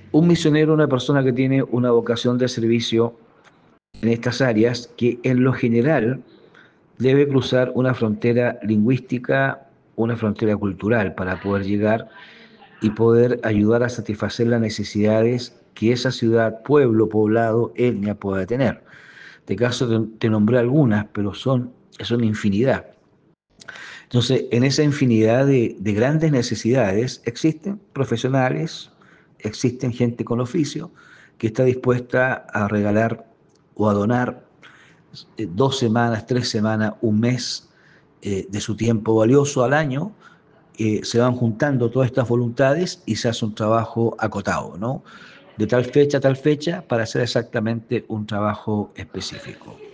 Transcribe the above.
Un misionero es una persona que tiene una vocación de servicio en estas áreas que en lo general debe cruzar una frontera lingüística, una frontera cultural para poder llegar y poder ayudar a satisfacer las necesidades que esa ciudad, pueblo, poblado, etnia pueda tener. De caso te nombré algunas, pero son infinidad. Entonces, en esa infinidad de grandes necesidades existen profesionales, existen gente con oficio que está dispuesta a regalar o a donar 2 semanas, 3 semanas, un mes de su tiempo valioso al año. Se van juntando todas estas voluntades y se hace un trabajo acotado, ¿no? De tal fecha a tal fecha para hacer exactamente un trabajo específico.